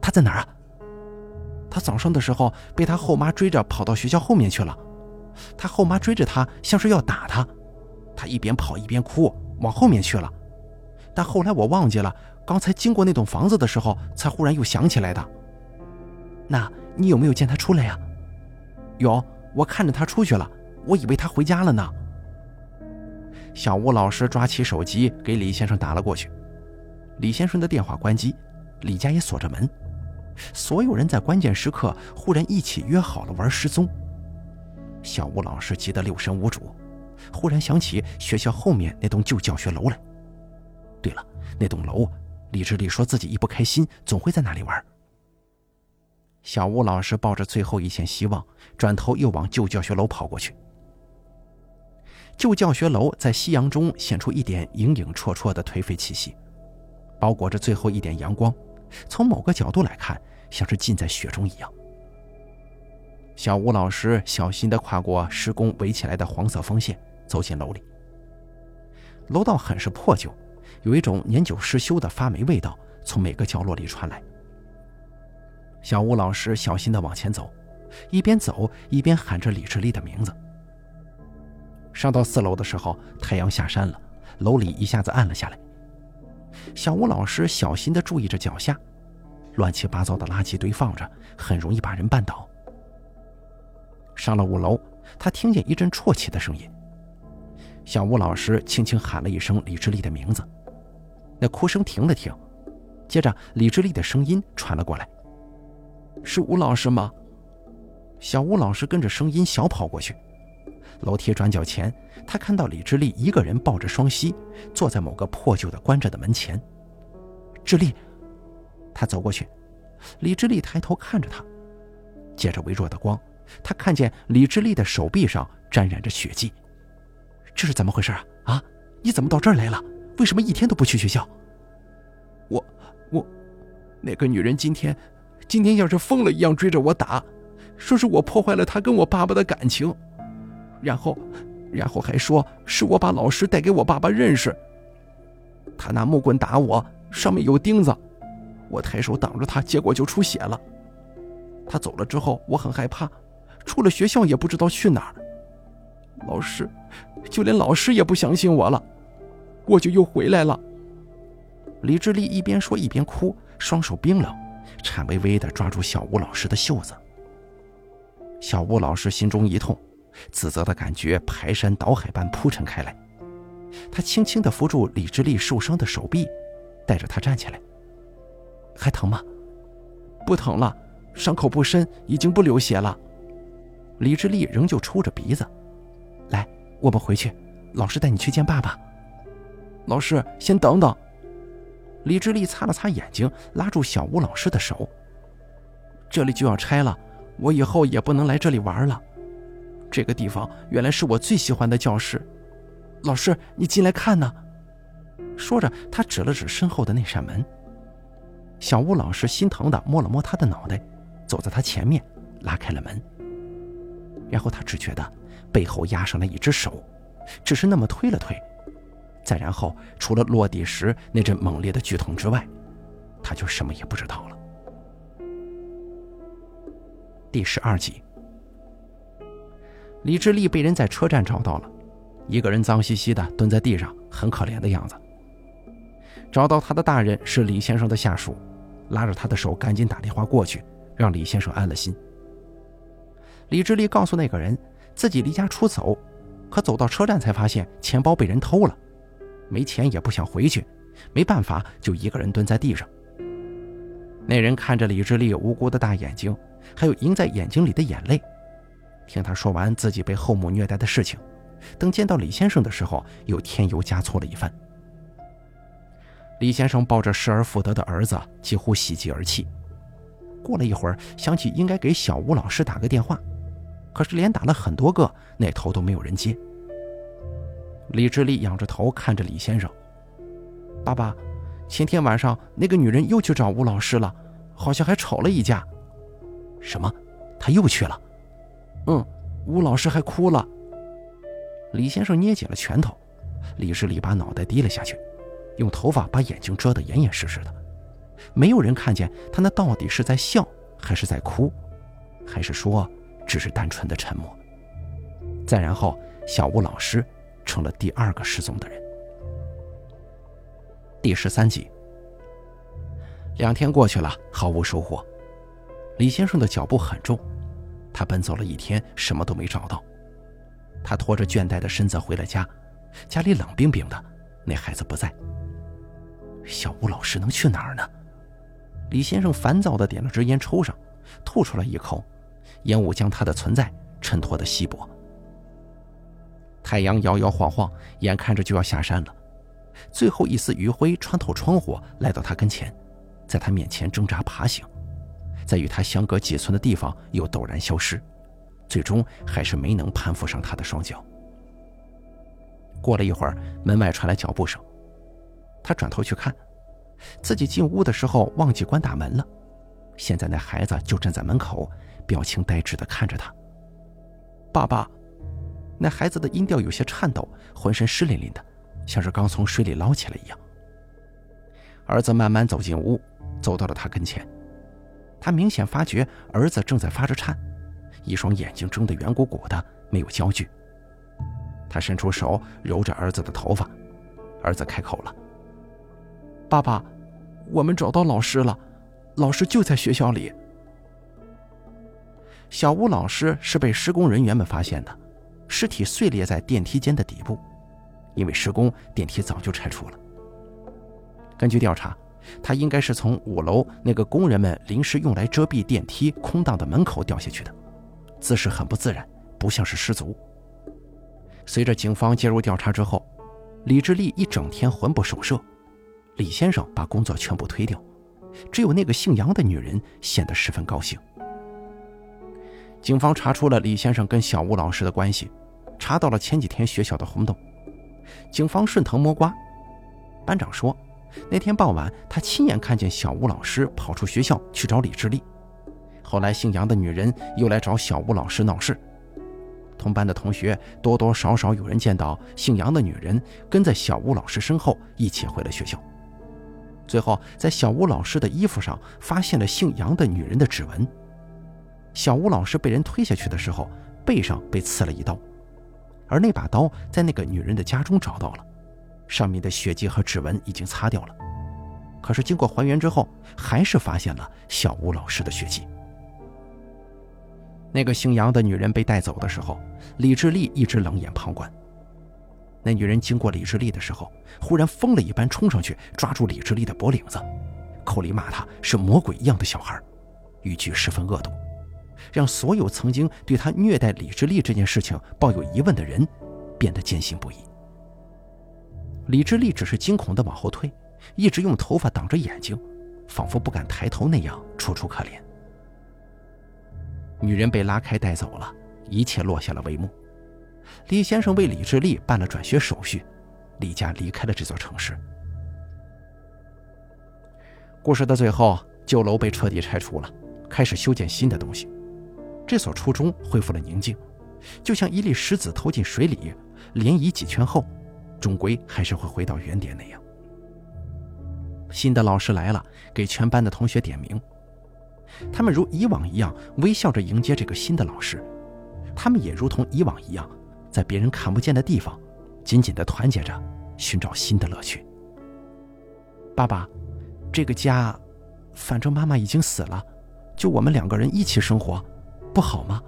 他在哪儿啊？他早上的时候被他后妈追着跑到学校后面去了，他后妈追着他像是要打他，他一边跑一边哭，往后面去了。但后来我忘记了，刚才经过那栋房子的时候才忽然又想起来的。那你有没有见他出来呀？有，我看着他出去了，我以为他回家了呢。小吴老师抓起手机给李先生打了过去，李先生的电话关机，李家也锁着门，所有人在关键时刻忽然一起约好了玩失踪。小吴老师急得六神无主，忽然想起学校后面那栋旧教学楼来。对了，那栋楼，李志丽说自己一不开心总会在那里玩。小吴老师抱着最后一线希望，转头又往旧教学楼跑过去。旧教学楼在夕阳中显出一点影影绰绰的颓废气息，包裹着最后一点阳光，从某个角度来看，像是浸在雪中一样。小吴老师小心地跨过施工围起来的黄色风线，走进楼里。楼道很是破旧，有一种年久失修的发霉味道从每个角落里传来。小吴老师小心地往前走，一边走一边喊着李志丽的名字。上到四楼的时候，太阳下山了，楼里一下子暗了下来。小吴老师小心地注意着脚下，乱七八糟的垃圾堆放着，很容易把人绊倒。上了五楼，他听见一阵啜泣的声音。小吴老师轻轻喊了一声李志丽的名字，那哭声停了停，接着李志丽的声音传了过来：“是吴老师吗？”小吴老师跟着声音小跑过去。楼梯转角前，他看到李志丽一个人抱着双膝，坐在某个破旧的关着的门前。志丽，他走过去，李志丽抬头看着他，借着微弱的光，他看见李志丽的手臂上沾染着血迹。这是怎么回事啊？啊，你怎么到这儿来了？为什么一天都不去学校？我我那个女人今天今天像是疯了一样追着我打，说是我破坏了她跟我爸爸的感情，然后然后还说是我把老师带给我爸爸认识。她拿木棍打我，上面有钉子，我抬手挡着她，结果就出血了。她走了之后我很害怕，出了学校也不知道去哪儿。老师就连老师也不相信我了，我就又回来了。李志丽一边说一边哭，双手冰冷，颤巍巍地抓住小吴老师的袖子。小吴老师心中一痛，自责的感觉排山倒海般铺陈开来。他轻轻地扶住李志丽受伤的手臂，带着她站起来。还疼吗？不疼了，伤口不深，已经不流血了。李志丽仍旧抽着鼻子。来，我们回去，老师带你去见爸爸。老师，先等等。李志丽擦了擦眼睛，拉住小吴老师的手。这里就要拆了，我以后也不能来这里玩了。这个地方原来是我最喜欢的教室。老师，你进来看呢。说着，他指了指身后的那扇门。小吴老师心疼地摸了摸他的脑袋，走在他前面，拉开了门。然后他只觉得背后压上了一只手，只是那么推了推。再然后，除了落地时那阵猛烈的剧痛之外，他就什么也不知道了。第十二集，李志丽被人在车站找到了，一个人脏兮兮的蹲在地上，很可怜的样子。找到他的大人是李先生的下属，拉着他的手赶紧打电话过去，让李先生安了心。李志丽告诉那个人自己离家出走，可走到车站才发现钱包被人偷了，没钱也不想回去，没办法就一个人蹲在地上。那人看着李志丽无辜的大眼睛，还有盈在眼睛里的眼泪，听他说完自己被后母虐待的事情，等见到李先生的时候又添油加醋了一番。李先生抱着失而复得的儿子几乎喜极而泣，过了一会儿想起应该给小吴老师打个电话，可是连打了很多个，那头都没有人接。李志丽仰着头看着李先生，爸爸，前天晚上那个女人又去找吴老师了，好像还吵了一架。什么？她又去了？嗯，吴老师还哭了。李先生捏紧了拳头，李志丽把脑袋低了下去，用头发把眼睛遮得严严实实的。 没有人看见他那到底是在笑还是在哭，还是说只是单纯的沉默。再然后，小吴老师成了第二个失踪的人。第十三集。两天过去了，毫无收获。李先生的脚步很重，他奔走了一天，什么都没找到。他拖着倦怠的身子回了家，家里冷冰冰的，那孩子不在。小吴老师能去哪儿呢？李先生烦躁地点了支烟抽上，吐出了一口，烟雾将他的存在衬托得稀薄。太阳摇摇晃晃，眼看着就要下山了，最后一丝余晖穿透窗户来到他跟前，在他面前挣扎爬行，在与他相隔几寸的地方又陡然消失，最终还是没能攀附上他的双脚。过了一会儿，门外传来脚步声，他转头去看，自己进屋的时候忘记关大门了，现在那孩子就站在门口，表情呆滞地看着他。爸爸。那孩子的音调有些颤抖，浑身湿淋淋的，像是刚从水里捞起来一样。儿子慢慢走进屋，走到了他跟前，他明显发觉儿子正在发着颤，一双眼睛睁得圆鼓鼓的，没有焦距。他伸出手揉着儿子的头发，儿子开口了：爸爸，我们找到老师了，老师就在学校里。小吴老师是被施工人员们发现的，尸体碎裂在电梯间的底部，因为施工，电梯早就拆除了。根据调查，他应该是从五楼那个工人们临时用来遮蔽电梯空荡的门口掉下去的，姿势很不自然，不像是失足。随着警方介入调查之后，李志利一整天魂不守舍，李先生把工作全部推掉，只有那个姓杨的女人显得十分高兴。警方查出了李先生跟小吴老师的关系，查到了前几天学校的轰动。警方顺藤摸瓜，班长说那天傍晚他亲眼看见小吴老师跑出学校去找李志利，后来姓杨的女人又来找小吴老师闹事。同班的同学多多少少有人见到姓杨的女人跟在小吴老师身后一起回了学校，最后在小吴老师的衣服上发现了姓杨的女人的指纹。小吴老师被人推下去的时候，背上被刺了一刀，而那把刀在那个女人的家中找到了，上面的血迹和指纹已经擦掉了，可是经过还原之后，还是发现了小吴老师的血迹。那个姓杨的女人被带走的时候，李志利一直冷眼旁观。那女人经过李志利的时候，忽然疯了一般冲上去，抓住李志利的脖领子，口里骂他是魔鬼一样的小孩，语句十分恶毒，让所有曾经对他虐待李志利这件事情抱有疑问的人变得坚信不疑。李志利只是惊恐地往后退，一直用头发挡着眼睛，仿佛不敢抬头那样楚楚可怜。女人被拉开带走了，一切落下了帷幕。李先生为李志利办了转学手续，李家离开了这座城市。故事的最后，旧楼被彻底拆除了，开始修建新的东西。这所初中恢复了宁静，就像一粒石子投进水里，涟漪几圈后，终归还是会回到原点那样。新的老师来了，给全班的同学点名，他们如以往一样微笑着迎接这个新的老师，他们也如同以往一样，在别人看不见的地方紧紧地团结着，寻找新的乐趣。爸爸，这个家，反正妈妈已经死了，就我们两个人一起生活，不好吗？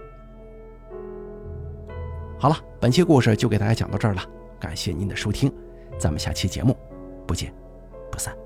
好了，本期故事就给大家讲到这儿了，感谢您的收听，咱们下期节目不见不散。